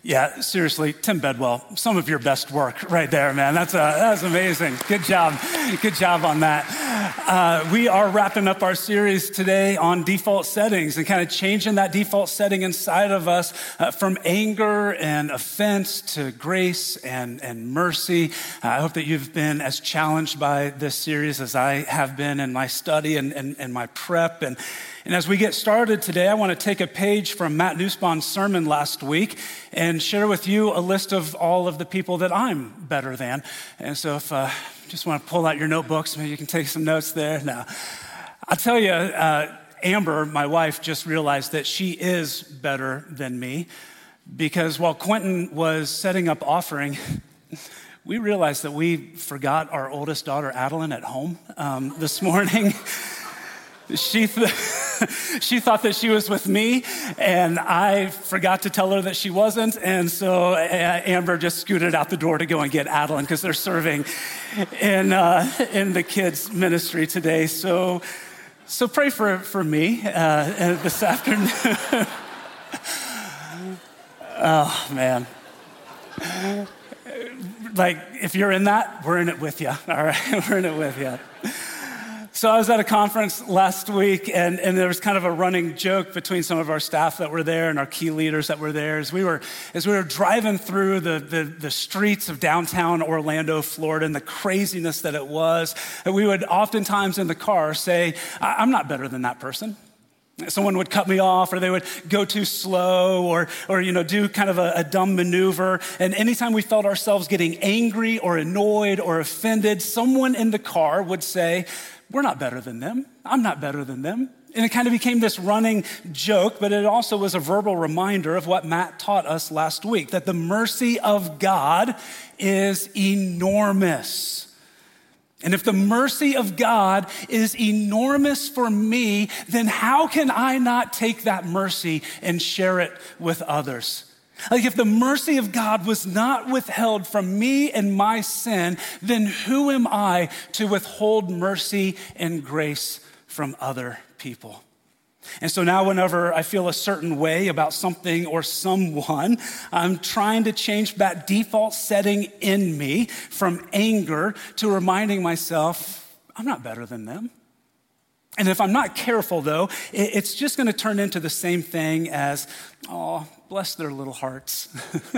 Yeah, seriously, Tim Bedwell, some of your best work right there, man. That's amazing. Good job. Good job on that. We are wrapping up our series today on default settings and kind of changing that default setting inside of us from anger and offense to grace and mercy. I hope that you've been as challenged by this series as I have been in my study and my prep. And as we get started today, I want to take a page from Matt Nussbaum's sermon last week and share with you a list of all of the people that I'm better than. And so if you just want to pull out your notebooks, maybe you can take some notes there. Now, I'll tell you, Amber, my wife, just realized that she is better than me because while Quentin was setting up offering, we realized that we forgot our oldest daughter, Adeline, at home this morning. She thought that she was with me, and I forgot to tell her that she wasn't, and so Amber just scooted out the door to go and get Adeline because they're serving in the kids' ministry today. So pray for me this afternoon. Oh, man. Like, if you're in that, we're in it with you, all right? We're in it with you. So I was at a conference last week, and there was kind of a running joke between some of our staff that were there and our key leaders that were there as we were driving through the streets of downtown Orlando, Florida, and the craziness that it was. And we would oftentimes in the car say, I'm not better than that person. Someone would cut me off, or they would go too slow, or do kind of a dumb maneuver. And anytime we felt ourselves getting angry or annoyed or offended, someone in the car would say, we're not better than them. I'm not better than them. And it kind of became this running joke, but it also was a verbal reminder of what Matt taught us last week, that the mercy of God is enormous. And if the mercy of God is enormous for me, then how can I not take that mercy and share it with others? Like, if the mercy of God was not withheld from me and my sin, then who am I to withhold mercy and grace from other people? And so now whenever I feel a certain way about something or someone, I'm trying to change that default setting in me from anger to reminding myself, I'm not better than them. And if I'm not careful, though, it's just going to turn into the same thing as, oh, bless their little hearts.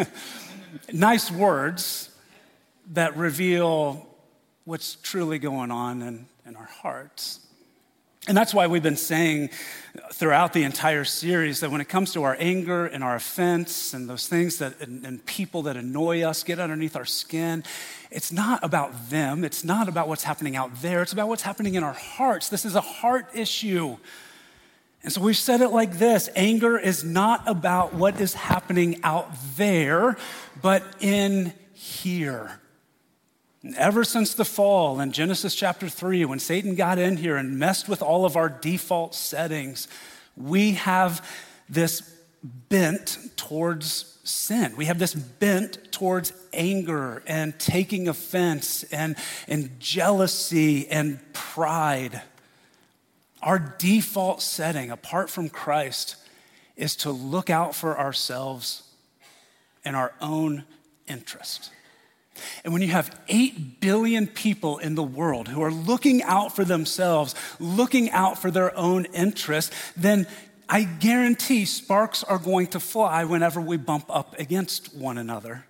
Nice words that reveal what's truly going on in our hearts. And that's why we've been saying throughout the entire series that when it comes to our anger and our offense and those things that and people that annoy us, get underneath our skin, it's not about them. It's not about what's happening out there. It's about what's happening in our hearts. This is a heart issue. And so we've said it like this: anger is not about what is happening out there, but in here. And ever since the fall in Genesis chapter 3, when Satan got in here and messed with all of our default settings, we have this bent towards sin. We have this bent towards anger and taking offense and jealousy and pride. Our default setting, apart from Christ, is to look out for ourselves and our own interest. And when you have 8 billion people in the world who are looking out for themselves, looking out for their own interests, then I guarantee sparks are going to fly whenever we bump up against one another.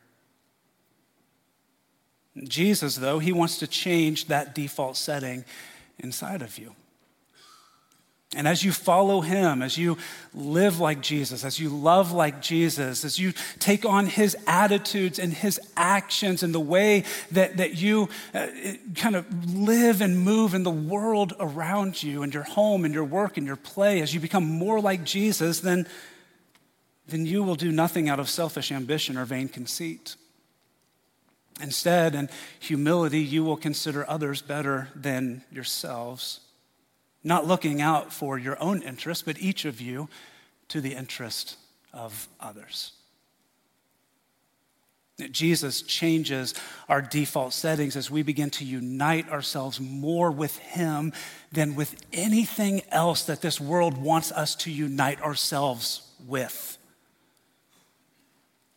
Jesus, though, he wants to change that default setting inside of you. And as you follow him, as you live like Jesus, as you love like Jesus, as you take on his attitudes and his actions and the way that you kind of live and move in the world around you and your home and your work and your play, as you become more like Jesus, then you will do nothing out of selfish ambition or vain conceit. Instead, in humility, you will consider others better than yourselves, not looking out for your own interest, but each of you to the interest of others. Jesus changes our default settings as we begin to unite ourselves more with him than with anything else that this world wants us to unite ourselves with.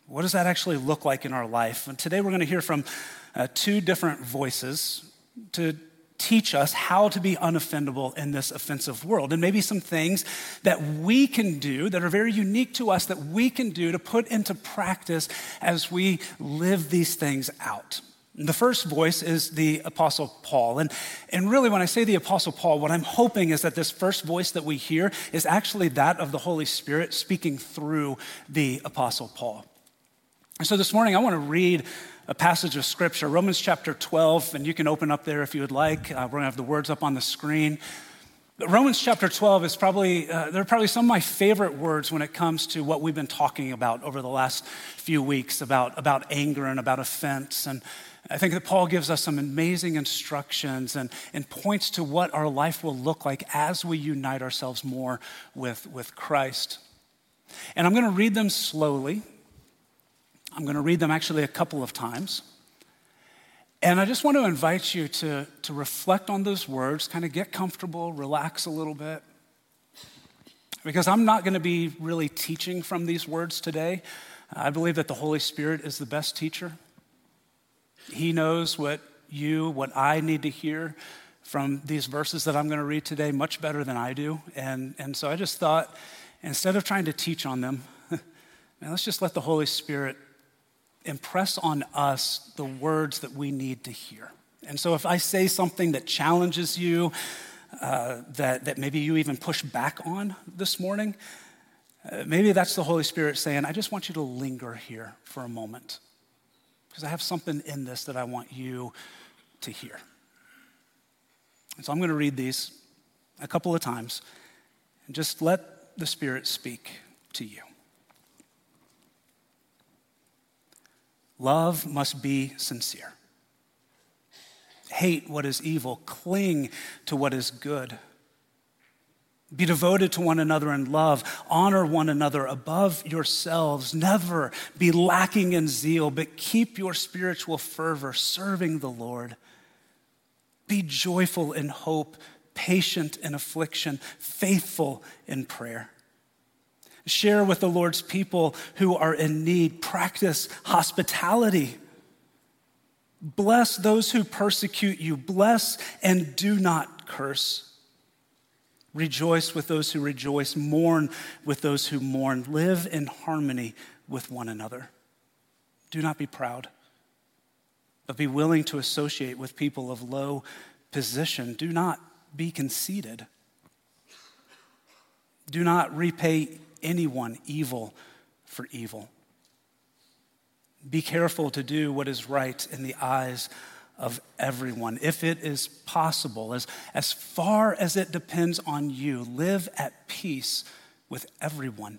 What does that actually look like in our life? And today we're going to hear from two different voices to teach us how to be unoffendable in this offensive world, and maybe some things that we can do that are very unique to us that we can do to put into practice as we live these things out. The first voice is the Apostle Paul. And really, when I say the Apostle Paul, what I'm hoping is that this first voice that we hear is actually that of the Holy Spirit speaking through the Apostle Paul. And so this morning, I want to read a passage of Scripture, Romans chapter 12, and you can open up there if you would like. We're going to have the words up on the screen. But Romans chapter 12 is they're probably some of my favorite words when it comes to what we've been talking about over the last few weeks about anger and about offense. And I think that Paul gives us some amazing instructions and points to what our life will look like as we unite ourselves more with Christ. And I'm going to read them slowly. I'm going to read them actually a couple of times. And I just want to invite you to reflect on those words, kind of get comfortable, relax a little bit. Because I'm not going to be really teaching from these words today. I believe that the Holy Spirit is the best teacher. He knows what I need to hear from these verses that I'm going to read today much better than I do. And so I just thought, instead of trying to teach on them, let's just let the Holy Spirit impress on us the words that we need to hear. And so if I say something that challenges you, that maybe you even push back on this morning, maybe that's the Holy Spirit saying, I just want you to linger here for a moment, because I have something in this that I want you to hear. And so I'm going to read these a couple of times and just let the Spirit speak to you. Love must be sincere. Hate what is evil. Cling to what is good. Be devoted to one another in love. Honor one another above yourselves. Never be lacking in zeal, but keep your spiritual fervor, serving the Lord. Be joyful in hope, patient in affliction, faithful in prayer. Share with the Lord's people who are in need. Practice hospitality. Bless those who persecute you. Bless and do not curse. Rejoice with those who rejoice. Mourn with those who mourn. Live in harmony with one another. Do not be proud, but be willing to associate with people of low position. Do not be conceited. Do not repay anyone evil for evil. Be careful to do what is right in the eyes of everyone. If it is possible, as far as it depends on you, live at peace with everyone.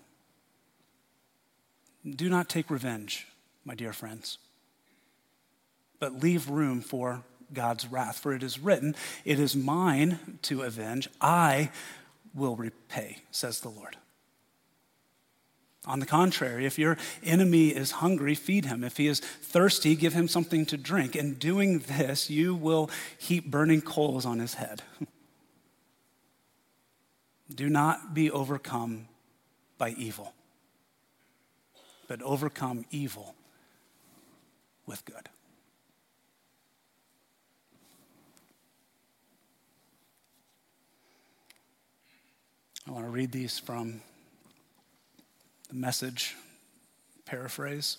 Do not take revenge, my dear friends, but leave room for God's wrath. For it is written, it is mine to avenge. I will repay, says the Lord. On the contrary, if your enemy is hungry, feed him. If he is thirsty, give him something to drink. In doing this, you will heap burning coals on his head. Do not be overcome by evil, but overcome evil with good. I want to read these from the Message paraphrase.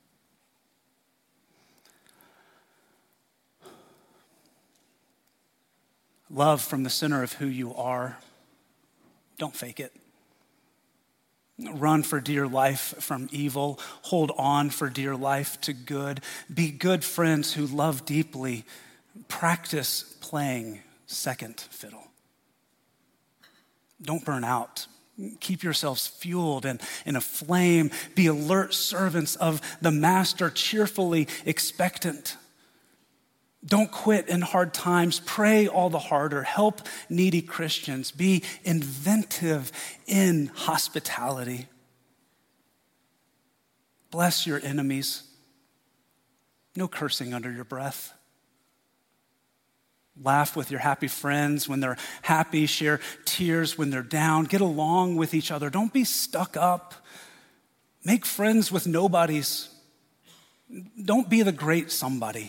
Love from the center of who you are. Don't fake it. Run for dear life from evil. Hold on for dear life to good. Be good friends who love deeply. Practice playing second fiddle. Don't burn out. Keep yourselves fueled and aflame. Be alert servants of the master, cheerfully expectant. Don't quit in hard times. Pray all the harder. Help needy Christians. Be inventive in hospitality. Bless your enemies. No cursing under your breath. Laugh with your happy friends when they're happy. Share tears when they're down. Get along with each other. Don't be stuck up. Make friends with nobodies. Don't be the great somebody.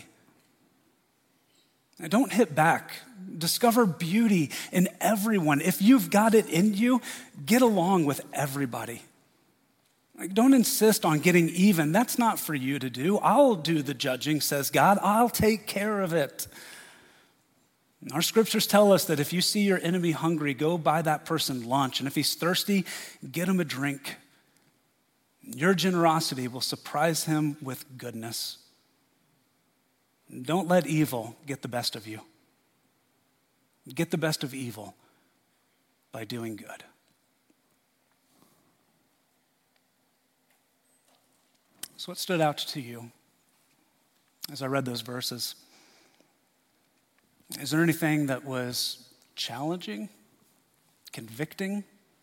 Don't hit back. Discover beauty in everyone. If you've got it in you, get along with everybody. Don't insist on getting even. That's not for you to do. I'll do the judging, says God. I'll take care of it. Our scriptures tell us that if you see your enemy hungry, go buy that person lunch. And if he's thirsty, get him a drink. Your generosity will surprise him with goodness. Don't let evil get the best of you. Get the best of evil by doing good. So what stood out to you as I read those verses? Is there anything that was challenging, convicting?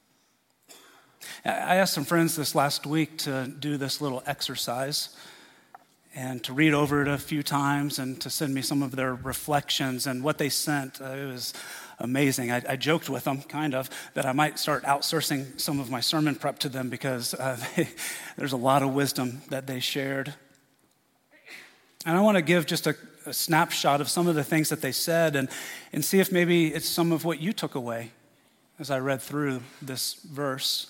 I asked some friends this last week to do this little exercise and to read over it a few times and to send me some of their reflections. And what they sent, it was amazing. I joked with them, kind of, that I might start outsourcing some of my sermon prep to them because there's a lot of wisdom that they shared. And I want to give just a snapshot of some of the things that they said and see if maybe it's some of what you took away as I read through this verse.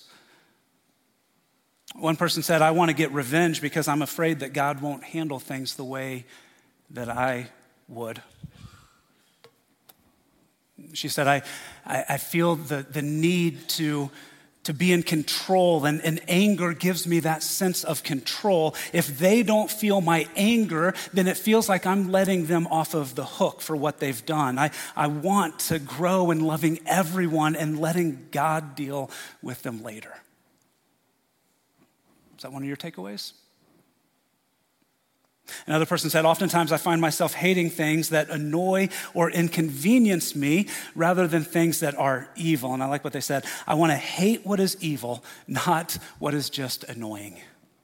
One person said, I want to get revenge because I'm afraid that God won't handle things the way that I would. She said, I feel the need to be in control, and anger gives me that sense of control. If they don't feel my anger, then it feels like I'm letting them off of the hook for what they've done. I want to grow in loving everyone and letting God deal with them later. Is that one of your takeaways? Another person said, oftentimes I find myself hating things that annoy or inconvenience me rather than things that are evil. And I like what they said. I want to hate what is evil, not what is just annoying.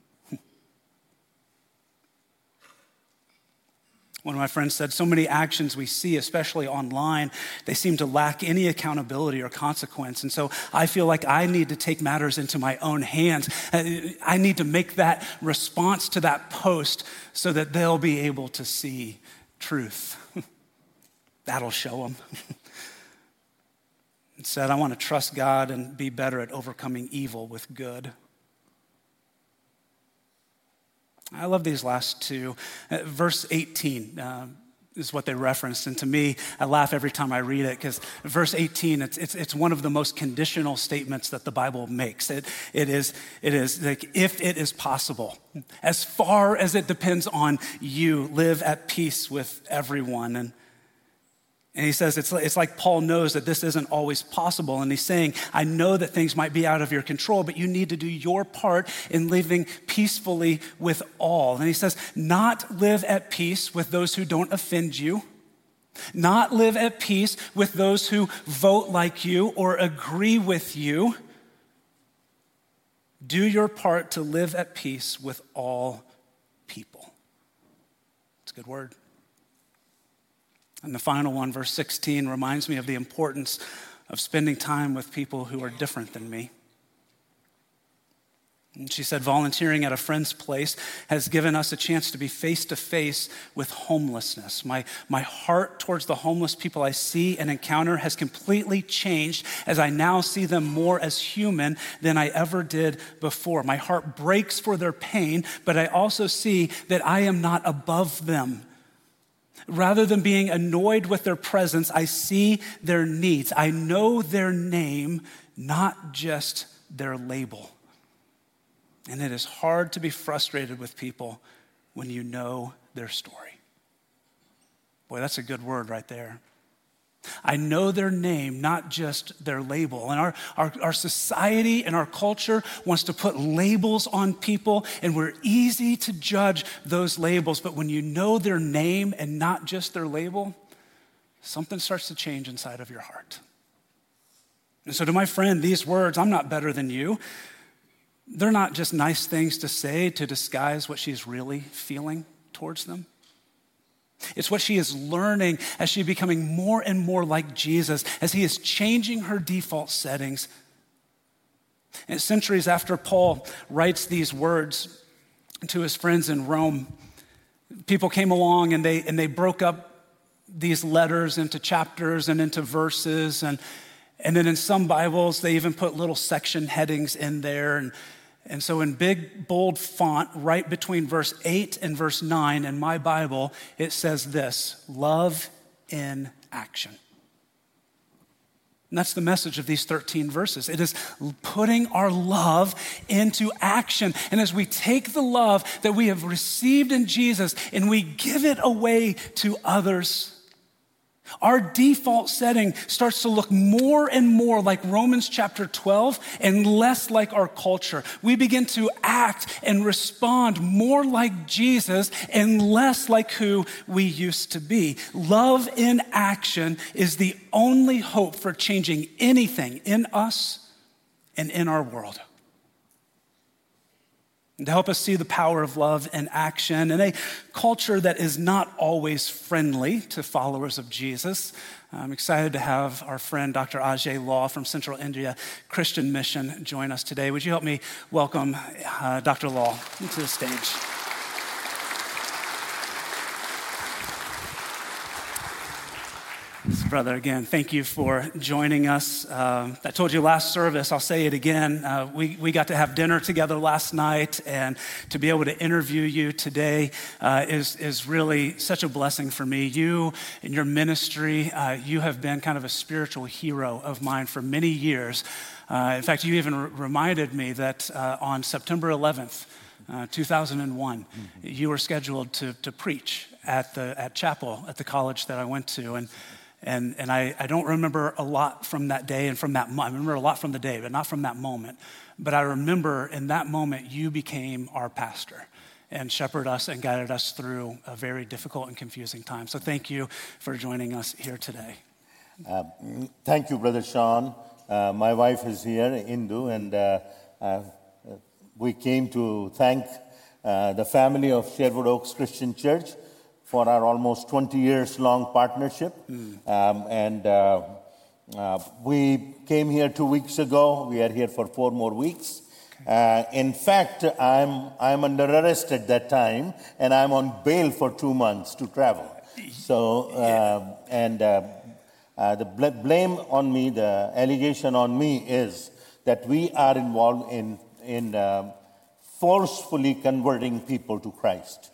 One of my friends said, so many actions we see, especially online, they seem to lack any accountability or consequence. And so I feel like I need to take matters into my own hands. I need to make that response to that post so that they'll be able to see truth. That'll show them. It said, I want to trust God and be better at overcoming evil with good. I love these last two. Verse 18 is what they referenced. And to me, I laugh every time I read it because verse 18, it's one of the most conditional statements that the Bible makes. It is like, if it is possible, as far as it depends on you, live at peace with everyone. And he says, it's like Paul knows that this isn't always possible. And he's saying, I know that things might be out of your control, but you need to do your part in living peacefully with all. And he says, not live at peace with those who don't offend you, not live at peace with those who vote like you or agree with you. Do your part to live at peace with all people. It's a good word. And the final one, verse 16, reminds me of the importance of spending time with people who are different than me. And she said, volunteering at a friend's place has given us a chance to be face to face with homelessness. My heart towards the homeless people I see and encounter has completely changed as I now see them more as human than I ever did before. My heart breaks for their pain, but I also see that I am not above them. Rather than being annoyed with their presence, I see their needs. I know their name, not just their label. And it is hard to be frustrated with people when you know their story. Boy, that's a good word right there. I know their name, not just their label. And our society and our culture wants to put labels on people, and we're easy to judge those labels. But when you know their name and not just their label, something starts to change inside of your heart. And so to my friend, these words, I'm not better than you, they're not just nice things to say to disguise what she's really feeling towards them. It's what she is learning as she's becoming more and more like Jesus, as he is changing her default settings And centuries after Paul writes these words to his friends in Rome, people came along and they broke up these letters into chapters and into verses. And then in some Bibles, they even put little section headings in there. And so in big, bold font, right between verse 8 and verse 9 in my Bible, it says this: love in action. And that's the message of these 13 verses. It is putting our love into action. And as we take the love that we have received in Jesus and we give it away to others, our default setting starts to look more and more like Romans chapter 12 and less like our culture. We begin to act and respond more like Jesus and less like who we used to be. Love in action is the only hope for changing anything in us and in our world. And to help us see the power of love in action in a culture that is not always friendly to followers of Jesus, I'm excited to have our friend Dr. Ajay Law from Central India Christian Mission join us today. Would you help me welcome Dr. Law to the stage? Brother, again, thank you for joining us. I told you last service, I'll say it again. We got to have dinner together last night, and to be able to interview you today is really such a blessing for me. You and your ministry, you have been kind of a spiritual hero of mine for many years. In fact, you even reminded me that on September 11th, 2001, you were scheduled to preach at chapel at the college that I went to, and I don't remember a lot from that day and from that moment. I remember a lot from the day, but not from that moment. But I remember in that moment, you became our pastor and shepherded us and guided us through a very difficult and confusing time. So thank you for joining us here today. Thank you, Brother Sean. My wife is here, Indu, and we came to thank the family of Sherwood Oaks Christian Church for our almost 20 years long partnership. We came here 2 weeks ago. We are here for 4 more weeks. In fact, I'm under arrest at that time, and I'm on bail for 2 months to travel. So, the blame on me, the allegation on me is that we are involved in forcefully converting people to Christ.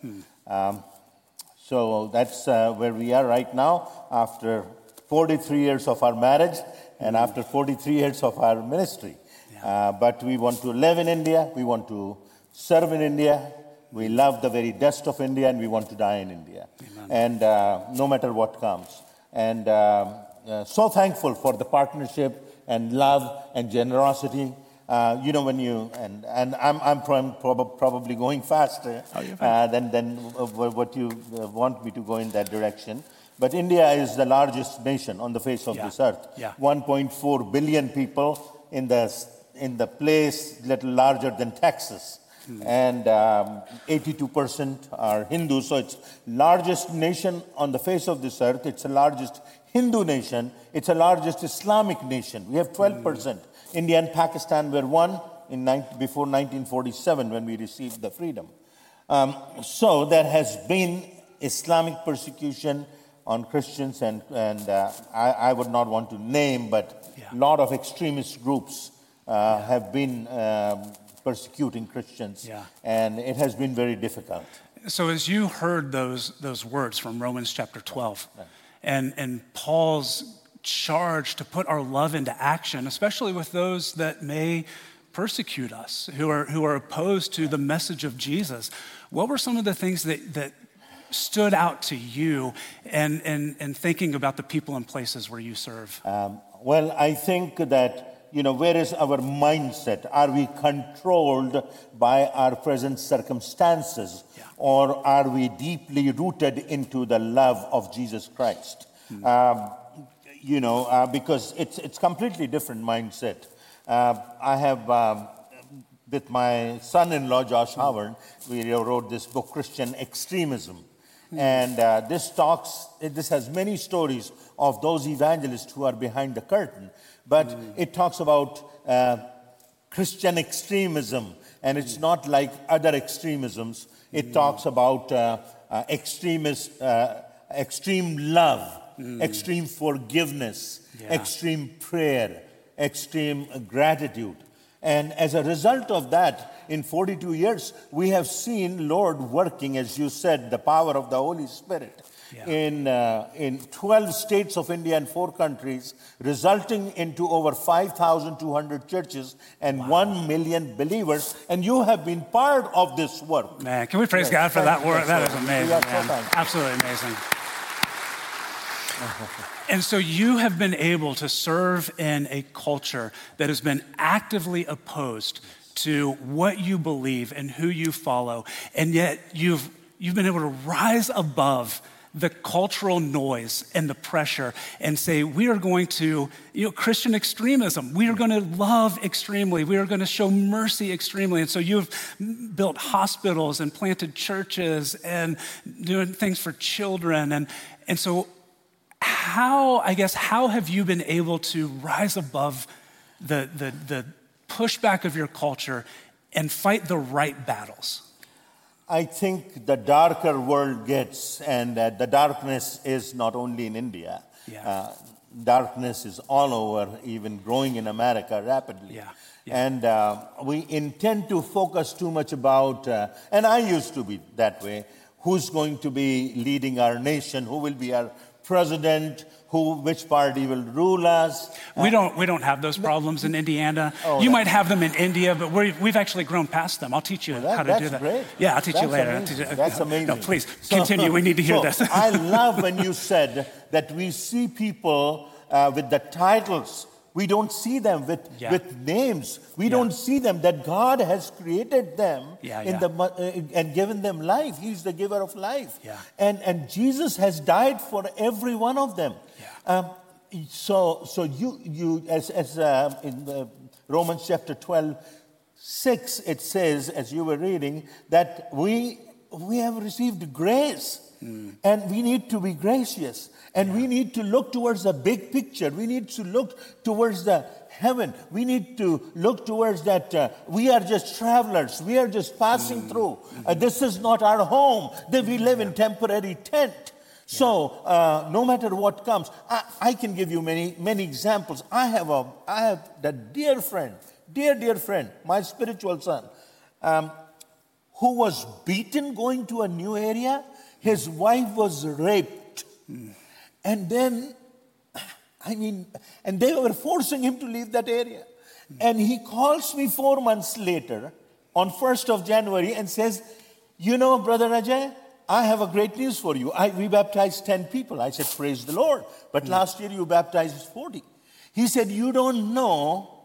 So that's where we are right now after 43 years of our marriage and after 43 years of our ministry. But we want to live in India. We want to serve in India. We love the very dust of India, and we want to die in India. Amen. And no matter what comes. And so thankful for the partnership and love and generosity. When you, and I'm probably going faster than what you want me to go in that direction. But India is the largest nation on the face of this earth. 1.4 billion people in the place little larger than Texas. And 82% are Hindus. So it's largest nation on the face of this earth. It's the largest Hindu nation. It's the largest Islamic nation. We have 12%. India and Pakistan were one before 1947 when we received the freedom. So there has been Islamic persecution on Christians, and I would not want to name, but a lot of extremist groups have been persecuting Christians, and it has been very difficult. So as you heard those words from Romans chapter 12, and Paul's charge to put our love into action, especially with those that may persecute us, who are opposed to the message of Jesus, what were some of the things that stood out to you and thinking about the people and places where you serve? Well, I think that, where is our mindset? Are we controlled by our present circumstances, or are we deeply rooted into the love of Jesus Christ? Because it's completely different mindset. I have, with my son-in-law, Josh Howard, we wrote this book, Christian Extremism. And this has many stories of those evangelists who are behind the curtain. But it talks about Christian extremism, and it's not like other extremisms. It talks about extreme love, extreme forgiveness, extreme prayer, extreme gratitude. And as a result of that, in 42 years, we have seen Lord working, as you said, the power of the Holy Spirit in 12 states of India and 4 countries, resulting into over 5,200 churches and 1 million believers. And you have been part of this work. Man, can we praise God for that work? That is amazing, man. Absolutely amazing. And so you have been able to serve in a culture that has been actively opposed to what you believe and who you follow, and yet you've been able to rise above the cultural noise and the pressure and say, we are going to, Christian extremism, we are going to love extremely, we are going to show mercy extremely. And so you've built hospitals and planted churches and doing things for children. And so how have you been able to rise above the pushback of your culture and fight the right battles? I think the darker world gets, and the darkness is not only in India. Darkness is all over, even growing in America rapidly. And we intend to focus too much about, and I used to be that way, who's going to be leading our nation, who will be our president, which party will rule us. We don't have those problems in Indiana. You might have them in India, but we've actually grown past them. I'll teach you how to do that. Great. Yeah, I'll teach you later. That's amazing. No, please continue. We need to hear this. I love when you said that we see people with the titles. We don't see them with names. We don't see them that God has created them and given them life. He's the giver of life. And Jesus has died for every one of them. So you as in Romans chapter 12:6, it says, as you were reading, that we have received grace. And we need to be gracious. And we need to look towards the big picture. We need to look towards the heaven. We need to look towards that we are just travelers. We are just passing through. This is not our home. That we live in temporary tent. So no matter what comes, I can give you many examples. I have that dear friend, my spiritual son, who was beaten going to a new area. His wife was raped. And then, and they were forcing him to leave that area. And he calls me 4 months later, on 1st of January, and says, Brother Ajay, I have a great news for you. We baptized 10 people. I said, praise the Lord. But last year you baptized 40. He said, you don't know.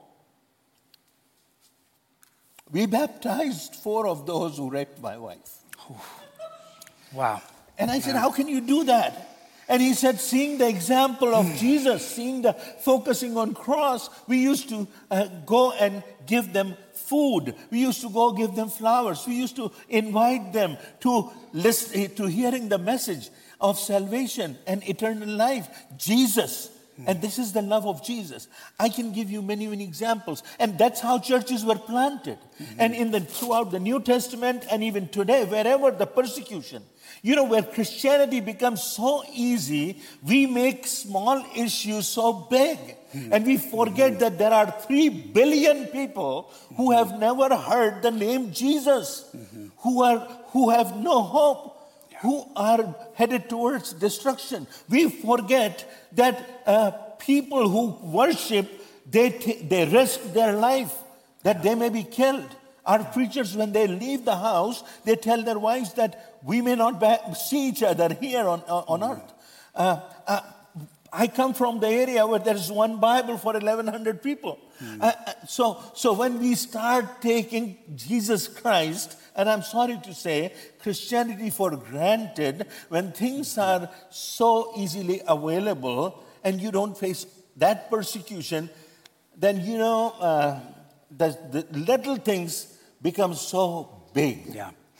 We baptized 4 of those who raped my wife. Wow. And I said, how can you do that? And he said, seeing the example of Jesus, seeing the focusing on cross, we used to go and give them food. We used to go give them flowers. We used to invite them to listen to hearing the message of salvation and eternal life. Jesus. And this is the love of Jesus. I can give you many, many examples. And that's how churches were planted. And throughout the New Testament and even today, wherever the persecution, where Christianity becomes so easy, we make small issues so big. And we forget that there are 3 billion people who have never heard the name Jesus, who have no hope, who are headed towards destruction. We forget that people who worship, they risk their life, that they may be killed. Our preachers, when they leave the house, they tell their wives that we may not see each other here on earth. I come from the area where there's one Bible for 1,100 people. So when we start taking Jesus Christ, and I'm sorry to say, Christianity for granted, when things are so easily available and you don't face that persecution, then the little things become so big. Yeah.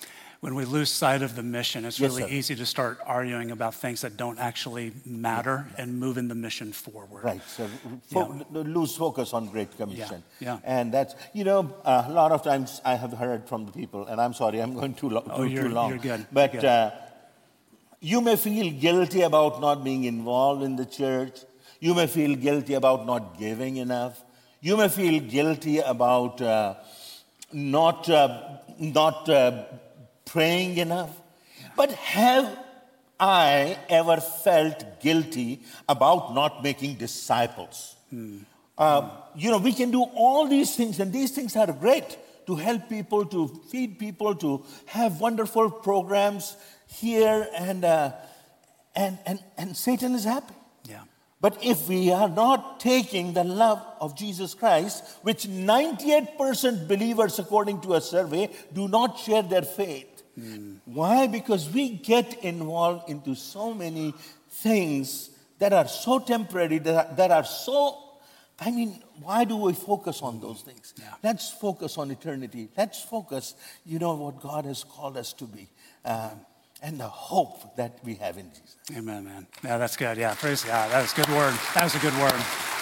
when we lose sight of the mission, it's Yes, really sir. easy to start arguing about things that don't actually matter and moving the mission forward. Right. So lose focus on Great Commission. Yeah. And that's, a lot of times I have heard from the people, and I'm sorry, I'm going too long. You're good. But You're good. You may feel guilty about not being involved in the church. You may feel guilty about not giving enough. You may feel guilty about not praying enough. But have I ever felt guilty about not making disciples? We can do all these things, and these things are great to help people, to feed people, to have wonderful programs here, and Satan is happy. Yeah. But if we are not taking the love of Jesus Christ, which 98% believers, according to a survey, do not share their faith. Why? Because we get involved into so many things that are so temporary, that are so, why do we focus on those things? Yeah. Let's focus on eternity. Let's focus, what God has called us to be. And the hope that we have in Jesus. Amen, man. Yeah, that's good. Yeah, praise God. That was a good word. That was a good word.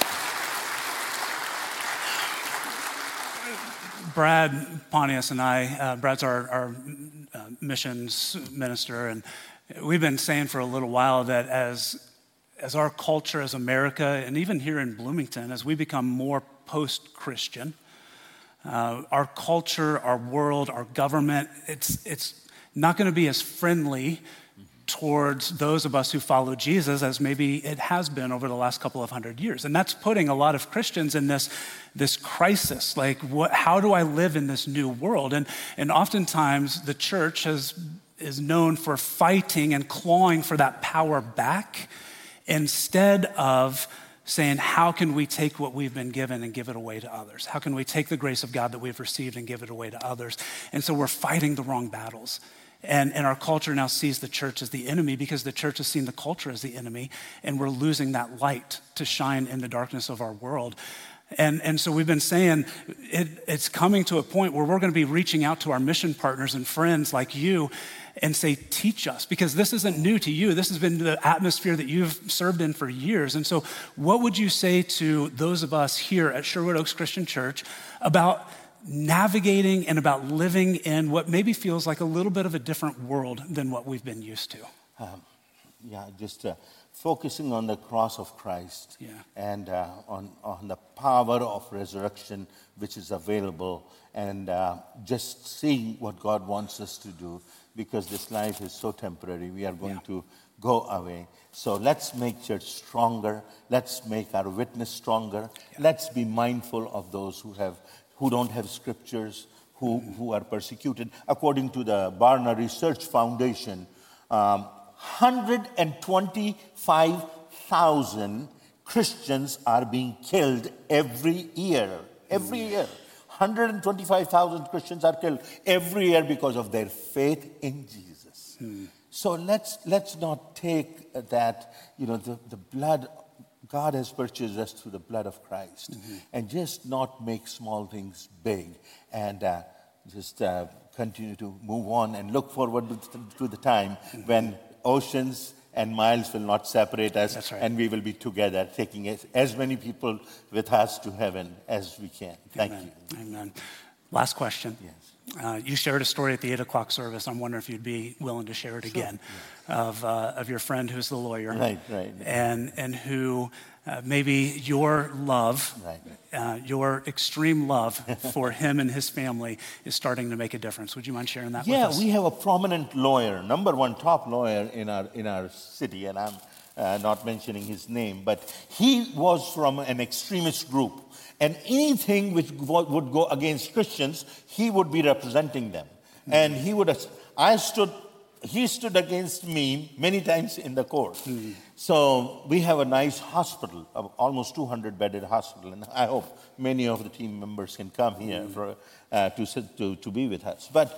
Brad Pontius and I, Brad's our missions minister, and we've been saying for a little while that as our culture, as America, and even here in Bloomington, as we become more post-Christian, our culture, our world, our government, it's not going to be as friendly towards those of us who follow Jesus as maybe it has been over the last couple of 100 years. And that's putting a lot of Christians in this crisis. Like, how do I live in this new world? And oftentimes the church is known for fighting and clawing for that power back instead of saying, how can we take what we've been given and give it away to others? How can we take the grace of God that we've received and give it away to others? And so we're fighting the wrong battles. And our culture now sees the church as the enemy because the church has seen the culture as the enemy, and we're losing that light to shine in the darkness of our world. And so we've been saying it's coming to a point where we're going to be reaching out to our mission partners and friends like you and say, teach us, because this isn't new to you. This has been the atmosphere that you've served in for years. And so what would you say to those of us here at Sherwood Oaks Christian Church about navigating and about living in what maybe feels like a little bit of a different world than what we've been used to? Just focusing on the cross of Christ, Yeah. and on the power of resurrection which is available, and just seeing what God wants us to do, because this life is so temporary. We are going to go away. So let's make church stronger. Let's make our witness stronger. Let's be mindful of those who don't have scriptures, who are persecuted. According to the Barna Research Foundation, 125,000 Christians are being killed every year. Every year. 125,000 Christians are killed every year because of their faith in Jesus. So let's not take that, the blood. God has purchased us through the blood of Christ, and just not make small things big, and just continue to move on and look forward to the time when oceans and miles will not separate us. That's right. And we will be together, taking as many people with us to heaven as we can. Thank you. Amen. Last question. Yes. You shared a story at the 8 o'clock service. I'm wondering if you'd be willing to share it again, of your friend who's the lawyer, Right. and who maybe your love, your extreme love for him and his family is starting to make a difference. Would you mind sharing that with us? Yeah, we have a prominent lawyer, number one top lawyer in our city, and I'm not mentioning his name, but he was from an extremist group. And anything which would go against Christians, he would be representing them. And he stood against me many times in the court. So we have a nice hospital, almost 200-bedded hospital, and I hope many of the team members can come here to be with us. But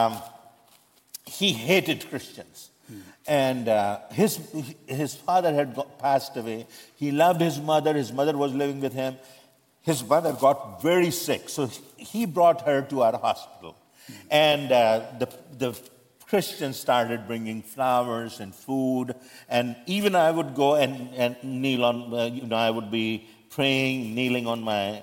he hated Christians. And his father had passed away. He loved his mother. His mother was living with him. His mother got very sick, so he brought her to our hospital. And the Christians started bringing flowers and food, and even I would go and kneel on, I would be praying, kneeling on my,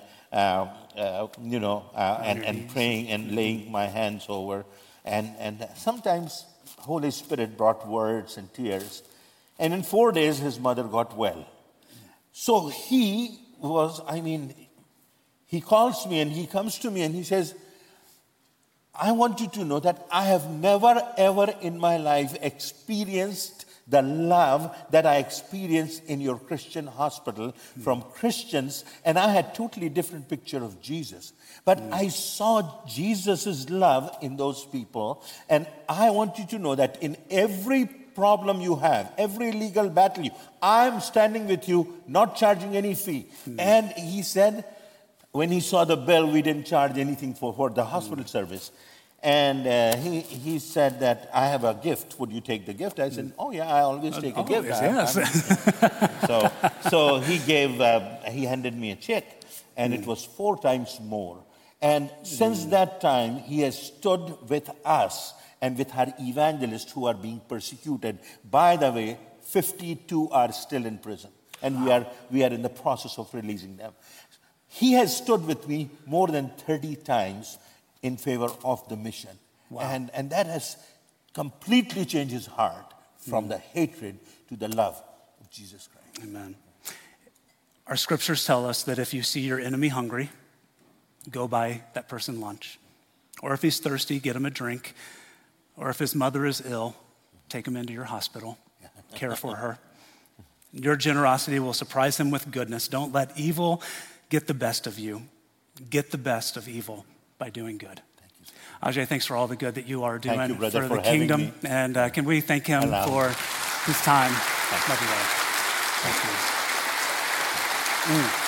and praying and laying my hands over. And sometimes Holy Spirit brought words and tears. And in 4 days, his mother got well. So he calls me and he comes to me and he says, I want you to know that I have never, ever in my life experienced the love that I experienced in your Christian hospital from Christians, and I had totally different picture of Jesus. But I saw Jesus' love in those people, and I want you to know that in every problem you have, every legal battle, I'm standing with you, not charging any fee. And he said, when he saw the bill, we didn't charge anything for the hospital service. And he said that, I have a gift. Would you take the gift? I said, oh, yeah, I always take a gift. Yes. So he handed me a check, and it was 4 times more. And since that time, he has stood with us and with our evangelists who are being persecuted. By the way, 52 are still in prison, and we are in the process of releasing them. He has stood with me more than 30 times in favor of the mission. Wow. And that has completely changed his heart from the hatred to the love of Jesus Christ. Amen. Our scriptures tell us that if you see your enemy hungry, go buy that person lunch. Or if he's thirsty, get him a drink. Or if his mother is ill, take him into your hospital, care for her. Your generosity will surprise him with goodness. Don't let evil get the best of you. Get the best of evil by doing good. Thank you, Ajay, thanks for all the good that you are doing brother, for the kingdom. And can we thank him for his time? Love you, Lord. Thank you.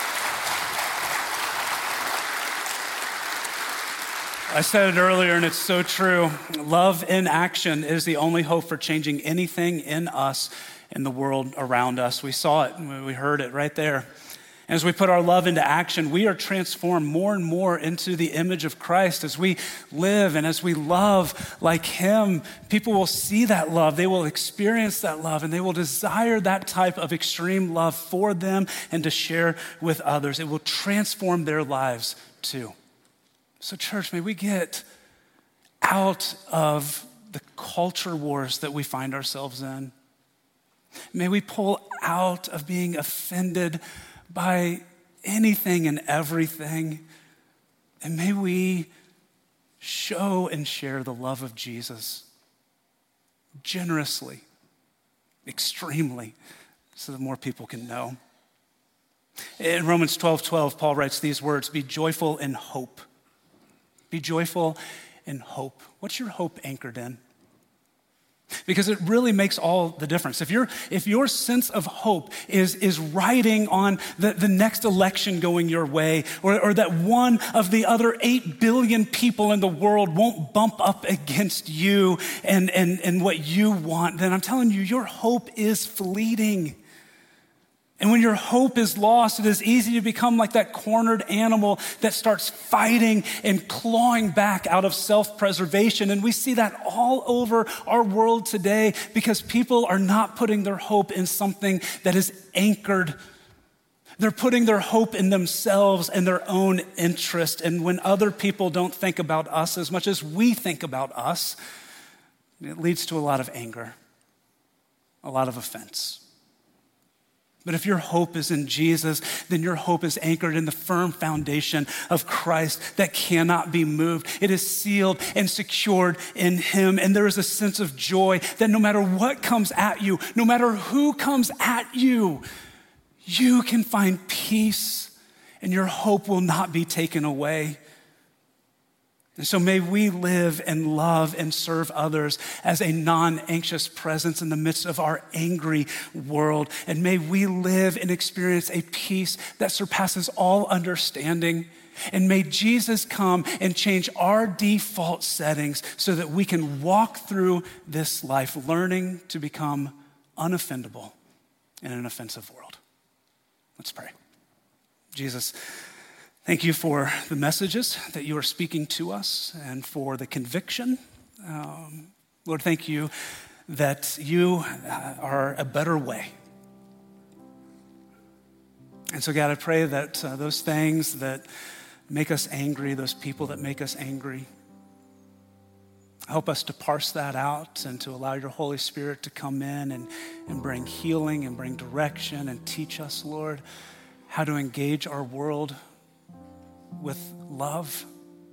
I said it earlier, and it's so true. Love in action is the only hope for changing anything in us, in the world around us. We saw it, we heard it right there. As we put our love into action, we are transformed more and more into the image of Christ. As we live and as we love like him, people will see that love, they will experience that love, and they will desire that type of extreme love for them and to share with others. It will transform their lives too. So church, may we get out of the culture wars that we find ourselves in. May we pull out of being offended by anything and everything. And may we show and share the love of Jesus generously, extremely, so that more people can know. In Romans 12:12, Paul writes these words, be joyful in hope. Be joyful in hope. What's your hope anchored in? Because it really makes all the difference. If your sense of hope is riding on the next election going your way, or that one of the other 8 billion people in the world won't bump up against you and what you want, then I'm telling you, your hope is fleeting. And when your hope is lost, it is easy to become like that cornered animal that starts fighting and clawing back out of self-preservation. And we see that all over our world today because people are not putting their hope in something that is anchored. They're putting their hope in themselves and their own interest. And when other people don't think about us as much as we think about us, it leads to a lot of anger, a lot of offense. But if your hope is in Jesus, then your hope is anchored in the firm foundation of Christ that cannot be moved. It is sealed and secured in him. And there is a sense of joy that no matter what comes at you, no matter who comes at you, you can find peace and your hope will not be taken away. And so may we live and love and serve others as a non-anxious presence in the midst of our angry world. And may we live and experience a peace that surpasses all understanding. And may Jesus come and change our default settings so that we can walk through this life learning to become unoffendable in an offensive world. Let's pray. Jesus, thank you for the messages that you are speaking to us and for the conviction Lord, thank you that you are a better way. And so, God, I pray that those things that make us angry, those people that make us angry, help us to parse that out and to allow your Holy Spirit to come in and bring healing and bring direction and teach us, Lord, how to engage our world with love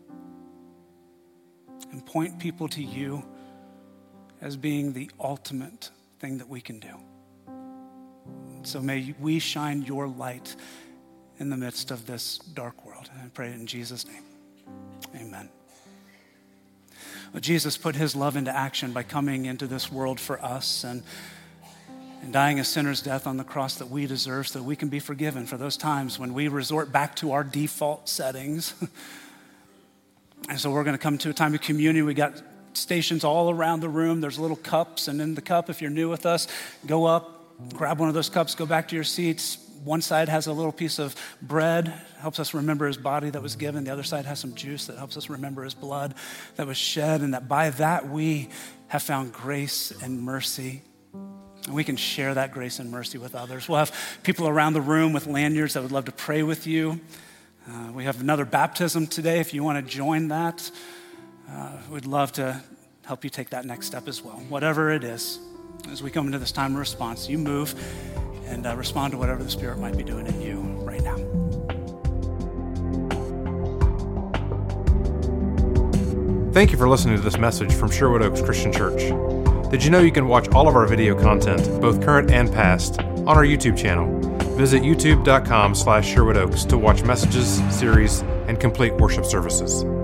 and point people to you as being the ultimate thing that we can do. So may we shine your light in the midst of this dark world. And I pray it in Jesus' name. Amen. Well, Jesus put his love into action by coming into this world for us and dying a sinner's death on the cross that we deserve so that we can be forgiven for those times when we resort back to our default settings. And so we're going to come to a time of communion. We got stations all around the room. There's little cups, and in the cup, if you're new with us, go up, grab one of those cups, go back to your seats. One side has a little piece of bread, helps us remember his body that was given. The other side has some juice that helps us remember his blood that was shed, and that by that we have found grace and mercy. And we can share that grace and mercy with others. We'll have people around the room with lanyards that would love to pray with you. We have another baptism today. If you want to join that, we'd love to help you take that next step as well. Whatever it is, as we come into this time of response, you move and respond to whatever the Spirit might be doing in you right now. Thank you for listening to this message from Sherwood Oaks Christian Church. Did you know you can watch all of our video content, both current and past, on our YouTube channel? Visit youtube.com/Sherwood Oaks to watch messages, series, and complete worship services.